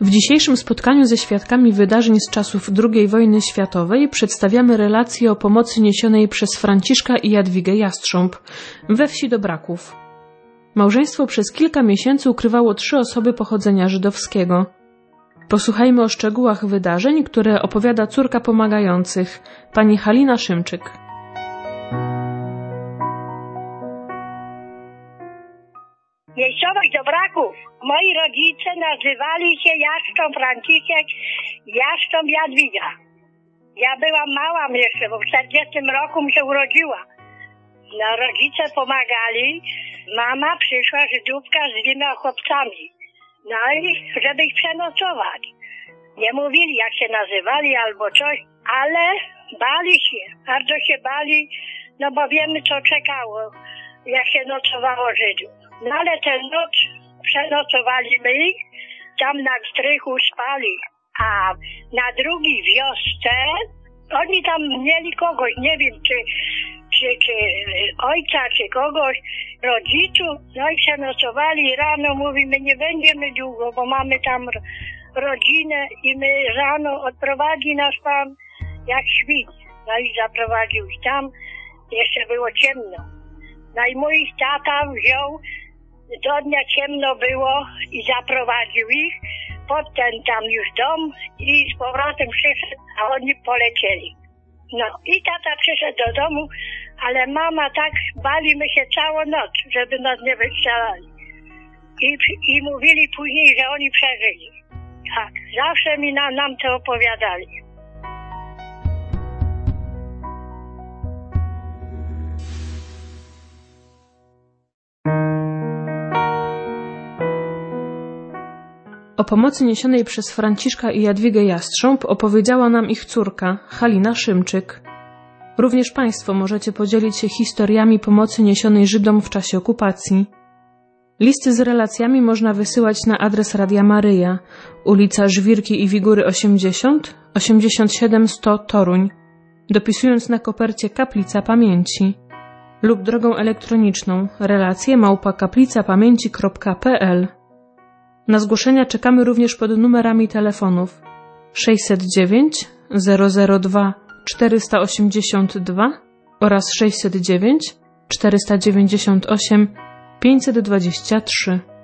W dzisiejszym spotkaniu ze świadkami wydarzeń z czasów II wojny światowej przedstawiamy relację o pomocy niesionej przez Franciszka i Jadwigę Jastrząb we wsi Dobraków. Małżeństwo przez kilka miesięcy ukrywało 3 osoby pochodzenia żydowskiego. Posłuchajmy o szczegółach wydarzeń, które opowiada córka pomagających, pani Halina Szymczyk. Miejscowość Dobraków. Moi rodzice nazywali się Jastrząb Franciszek, Jastrząb Jadwiga. Ja byłam mała jeszcze, bo w 40 roku mi się urodziła. No, rodzice pomagali. Mama przyszła Żydówka z 2 chłopcami. No i żeby ich przenocować. Nie mówili, jak się nazywali albo coś, ale bali się, bardzo się bali, no bo wiemy, co czekało, jak się nocowało Żydów. No ale tę noc przenocowaliśmy ich, tam na strychu spali, a na drugiej wiosce oni tam mieli kogoś, nie wiem, czy ojca, czy kogoś, rodziców, no i przenocowali. Rano mówimy, nie będziemy długo, bo mamy tam rodzinę i my rano odprowadzi nas pan jak świt. No i zaprowadził ich tam, jeszcze było ciemno. No i mój tata wziął, do dnia ciemno było i zaprowadził ich pod ten tam już dom i z powrotem przyszedł, a oni polecieli. No i tata przyszedł do domu, ale mama tak, balimy się całą noc, żeby nas nie wystrzelali. I mówili później, że oni przeżyli. Tak, zawsze mi nam to opowiadali. O pomocy niesionej przez Franciszka i Jadwigę Jastrząb opowiedziała nam ich córka, Halina Szymczyk. Również Państwo możecie podzielić się historiami pomocy niesionej Żydom w czasie okupacji. Listy z relacjami można wysyłać na adres Radia Maryja, ulica Żwirki i Wigury 80, 87 100 Toruń, dopisując na kopercie Kaplica Pamięci lub drogą elektroniczną relacje@kaplicapamięci.pl. Na zgłoszenia czekamy również pod numerami telefonów 609 002 482 oraz 609 498 523.